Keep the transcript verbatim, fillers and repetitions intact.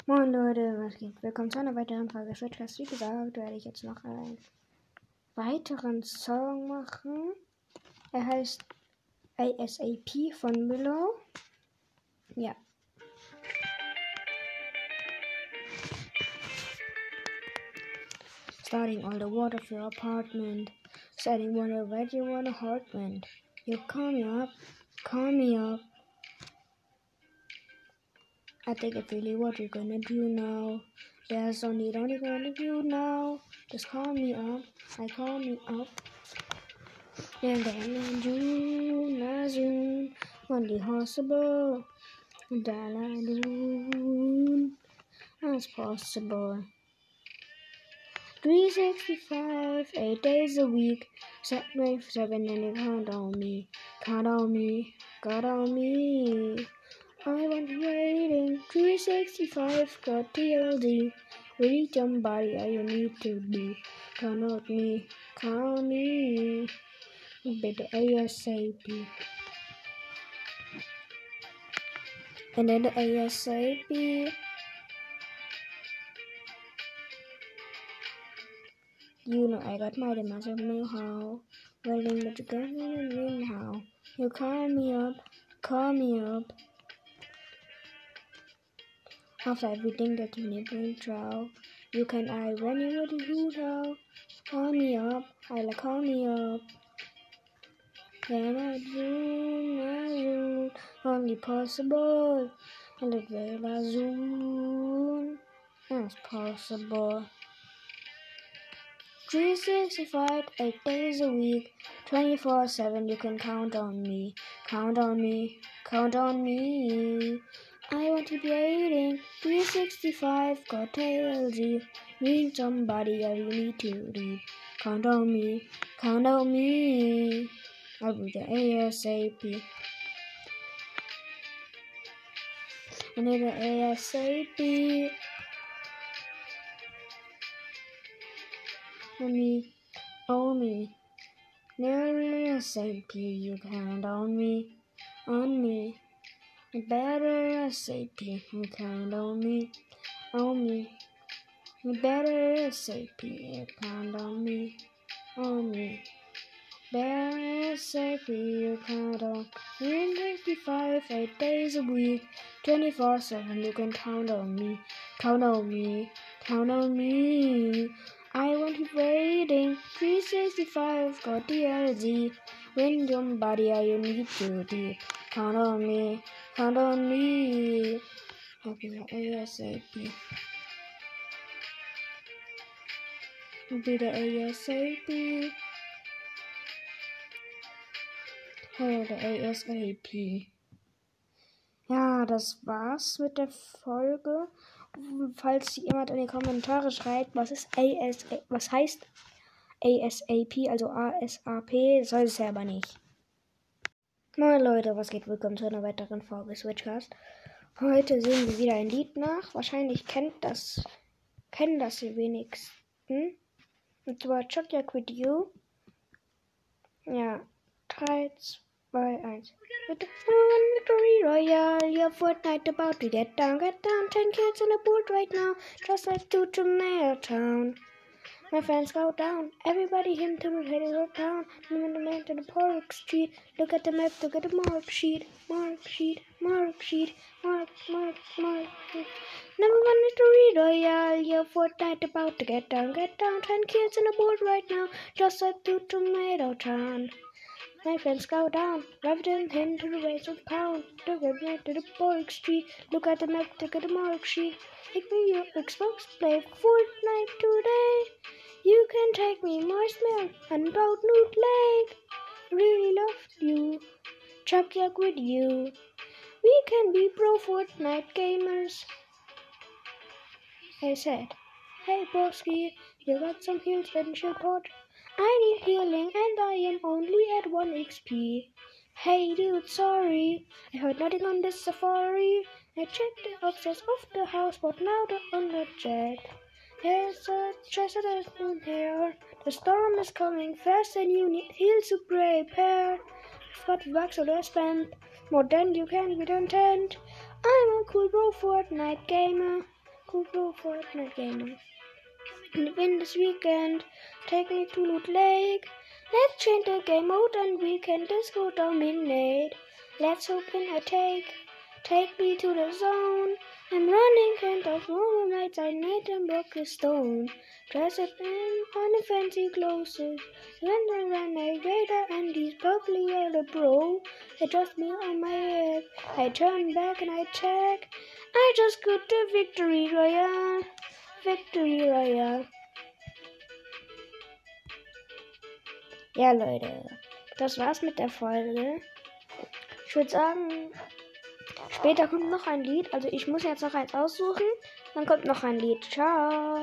Moin Leute, was geht? Willkommen zu einer weiteren Folge Shortcast. Wie gesagt, werde ich jetzt noch einen weiteren Song machen. Er heißt A S A P von Willow. Ja. Starting all the water for your apartment. Setting water where you want a heart wind. You call me up, call me up. I think it's really what you're gonna do now. There's only only gonna do now. Just call me up, I call me up. And then in June, as June, only possible. And then as possible. three sixty-five, eight days a week. Set me for seven and you count on me. Count on me, count on me. I want waiting, three sixty-five, got T L D. Really somebody all you need to be. Count on me, count on me. Better ASAP. And then the ASAP. You know I got my demands of know-how. Waiting but you got me in how. You call me up, call me up. After everything that you never been through, you can I when you ready who now. Call me up, I like call me up. Then I zoom, I zoom, only possible. And it will as soon as possible. three sixty-five, eight days a week, twenty-four seven, you can count on me. Count on me, count on me. I want to be waiting, three sixty-five, got T L Z. Need somebody I need to read. Count on me, count on me. I'll be the ASAP. I need the ASAP. On me, on me. Never ASAP, you count on me, on me. Better ASAP, you count on me, on me. Better ASAP, you count on me, on me. Better ASAP, you count on me. fifty-five, eight days a week, twenty-four seven, you can count on me, count on me, count on me. I won't keep waiting, three sixty-five, got T L Z. When somebody I need to be. Count on me, count on me. I'll be the ASAP. I'll be the ASAP. Hey, der ASAP. Ja, das war's mit der Folge. Falls jemand in die Kommentare schreibt, was ist A S A, was heißt ASAP, also A S A P, soll es ja aber nicht. Moin Leute, was geht? Willkommen zu einer weiteren Folge Switchcast. Heute singen wir wieder ein Lied nach. Wahrscheinlich kennt das, kennen das die wenigsten. Und zwar Chocolate with You. Ja, drei, zwei, eins. With the Victory Royale, your Fortnite about to get down, get down. Ten kids on the board right now, just like to Tomato Town. My friends go down, everybody him to the go down. I'm in the man to the Park Street. Look at the map, look at the mark sheet, mark sheet, mark sheet, mark, mark, mark. Number one Victory Royale, your Fortnite about to get down, get down. Ten kids on the board right now, just like to Tomato Town. My friends go down, drive them in to the race of pound. Look at me to the Park Street. Look at the map, look at the mark sheet. Take me your Xbox, play Fortnite today. You can take me my smell and about nude leg. Really loved you, Chocolate with you. We can be pro Fortnite gamers. I said, hey Broski, you got some heals in your pot? I need healing and I am only at one X P. Hey dude, sorry, I heard nothing on this safari. I checked the upstairs of the house, but now they're on the jet. There's a treasure that's in here. The storm is coming fast and you need heals to prepare. I've got bucks so let's spend more than you can be content. I'm a cool bro Fortnite gamer. Cool Blue Fortnite Gamer. Win this weekend, take me to Loot Lake. Let's change the game mode and we can disco dominate. Let's open a take, take me to the zone. I'm running kind of roommates, I made them broke a stone. Dress up in on fancy clothes, when the renegade and these purple yellow bro. They trust me on my head, I turn back and I check. I just got the victory royale, victory royale. Ja, Leute, das war's mit der Folge. Ich würde sagen, später kommt noch ein Lied. Also ich muss jetzt noch eins aussuchen. Dann kommt noch ein Lied. Ciao.